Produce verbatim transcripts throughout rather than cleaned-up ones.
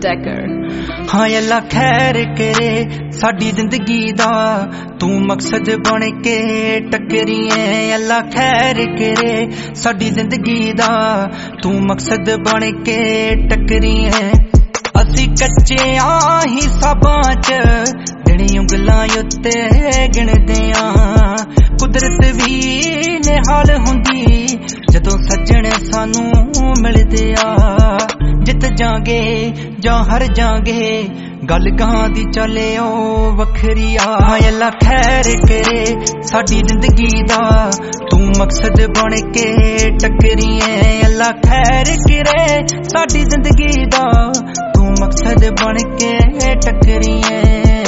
Decker. हाँ अल्लाह खैर करे साडी जिंदगी दा तू मकसद बन के टकरी है। अल्लाह खैर करे साडी जिंदगी दा तू मकसद बन के टकरी है। असी कच्चे आ हिसाबां च गिणी उंगलां उत्ते गिणदे आ। कुदरत भी निहाल हुंदी जदों सज्जण सानू मिलदे आ। जित जांगे जां हर जांगे गल गां दी चले ओ वखरी आ। अल्लाह खैर करे साडी जिंदगी दा तू मकसद बन के टकरी है। अल्लाह खैर करे साडी जिंदगी दा तू मकसद बन के टकरी है।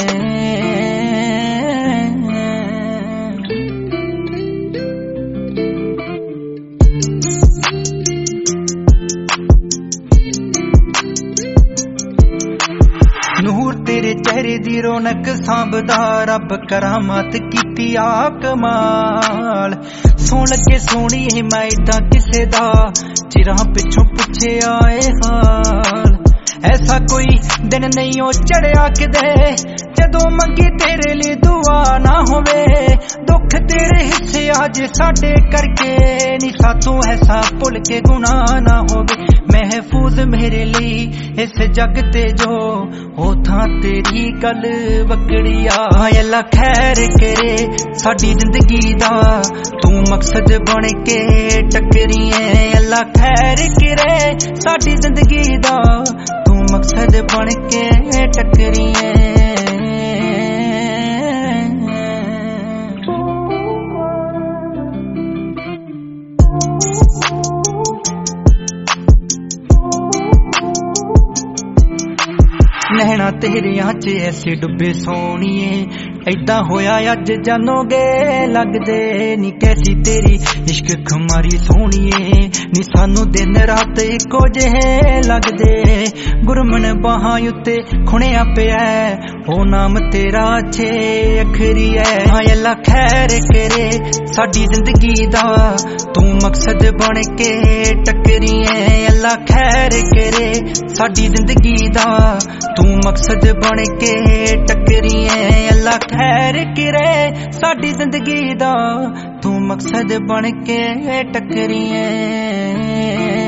नूर तेरे चेहरे दी रौनक सांभदा रब करामत कीती आ कमाल। सोण लगे सोहणी मैं इदां किसे दा चिरां पिछों पुछे आए हाल। ऐसा कोई दिन नहीं ओ चढ़िया किदे जदों मंगी तेरे लिए दुआ ना होवे। दुख तेरे हिस्से आज साडे करके नी सातों ऐसा भुल के गुनाह ना होवे। महफूज मेरे लिए इस जग ते जो हो थां तेरी गल वकड़ी आ। अल्लाह खैर करे साडी जिंदगी दा तू मकसद बन के टकरी है। अल्लाह खैर करे साडी जिंदगी दा तू मकसद बन के टकरी है। नैना तेरियां च ऐसे डुबे सोनिए ऐदां होया अज जानोगे लगदे नी। कैसी तेरी इश्क खुमारी सोनिए नी सानू दिन रात इको जेहे लगदे। गुरमन बाहां उत्ते खुणिया पिया ओ नाम तेरा छे अखरी है। हाँ अल्लाह खैर करे साडी जिंदगी दा तू मकसद बन के टकरी है। अल्लाह खैर करे साडी जिंदगी दा तू मकसद बन के टकरी है। अल्लाह खैर करे साडी जिंदगी दा तू मकसद बन के टकरी है।